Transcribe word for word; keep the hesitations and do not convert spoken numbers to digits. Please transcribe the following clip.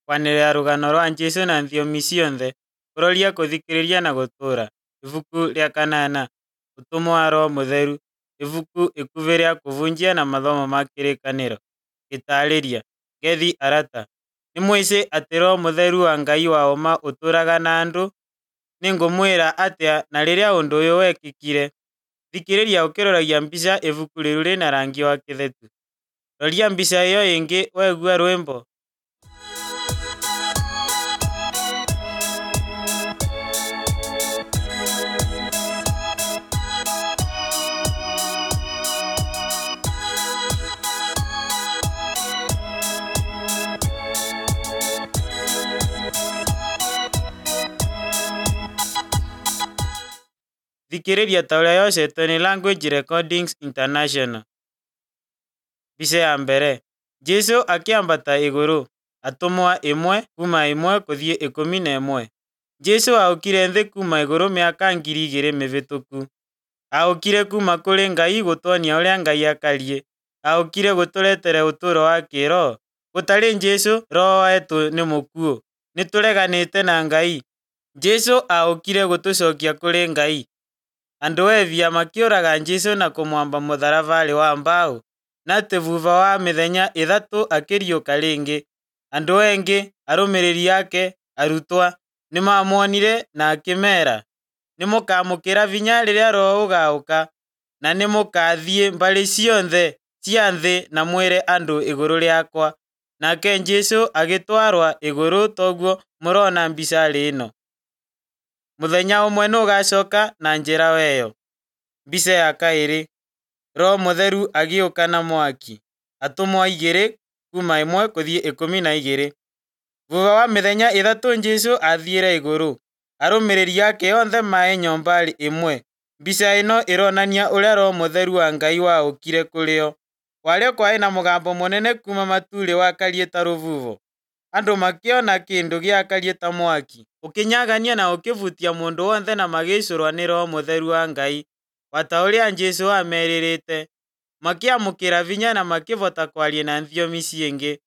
Kwanĩrĩra rũgano rwa Jesũ na thiomi cionthe, kũroria kũthikĩrĩria na gũtũũra. Ibuku rĩa kanana, ũtũmwo wa Roho Mũtheru, ibuku ikuhĩ rĩa kũhunjia na mathomo ma kĩrĩkanĩro. Gĩtarĩria. Ngeithi arata, nĩ mũici atĩ Roho Mũtheru wa Ngai wa ũma ũtũũraga na andũ? Nĩ ngũmwĩra atĩa na rĩrĩa ũndũ ũyũ wekĩkire? Thikĩrĩria ũkĩroragia mbica ibuku rĩu rĩna rangi wa kĩthetu. Roria mbica ĩyo ĩngĩ waigua rwĩmbo. Thikĩrĩria ta ũrĩa yocetwo nĩ Language Recordings International. Mbica ya mbere. Jesũ akĩambata igũrũ. Atũmwo ĩmwe kuma ĩmwe gũthiĩ ikũmi na ĩmwe. Jesũ aũkire thĩ kuma igũrũ mĩaka ngiri igĩrĩ mĩhĩtũku. Aũkire kuma kũrĩ Ngai gũtuonia ũrĩa Ngai akariĩ. Aũkire gũtũrehere ũtũũro wa kĩroho. Gũtarĩ Jesũ, roho wetũ nĩ mũkuũ. Nĩtũreganĩte na Ngai. Jesũ aũkire gũtũcokia kũrĩ Ngai. Andũ evia makĩũraga Jesũ na kũmwamba mũtharaba-inĩ wa mbaũ, na atĩ thutha wa mĩthenya ĩthatũ akĩriũka rĩngĩ. Andũ engĩ, arũmĩrĩri ake, arutwa, nĩmamuonire na akĩmera, nĩmũkamũkĩra vinya rĩrĩa Roho ũgaũka, na nĩmũkathiĩ mbarĩ cionthe cia thĩ na mwĩre andũ igũrũ rĩakwa. Nake Jesũ agĩtwarwa igũrũ toguo mũrona mbica-inĩ ĩno. Mũthenya ũmwe nĩũgacoka na njĩra weyo. Mbica ya kaĩrĩ. Roho Mũtheru agĩũka na mwaki. Atũmwo igĩrĩ kuma ĩmwe gũthiĩ ikũmi na igĩrĩ. Thutha wa mĩthenya ĩthatũ Jesũ athiĩre igũrũ. Arũmĩrĩri ake othe maĩ nyũmba ĩmwe. Mbica ĩno ĩronania ũrĩa Roho Mũtheru wa Ngai waũkire kũrĩo. Warĩo kwarĩ na mũgambo mũnene kuma matu-inĩ wakariĩ ta rũhuho. Andũ makĩona kĩndũ gĩakariĩ ta mwaki, ũkĩnyagania na ũkĩhutia mũndũ wothe na magĩcũrwa nĩ Roho Mũtheru wa Ngai, wata ũrĩa Jesũ amerĩrĩte. Makĩamũkĩra vinya na makĩhota kwaria na thiomi ciĩngĩ,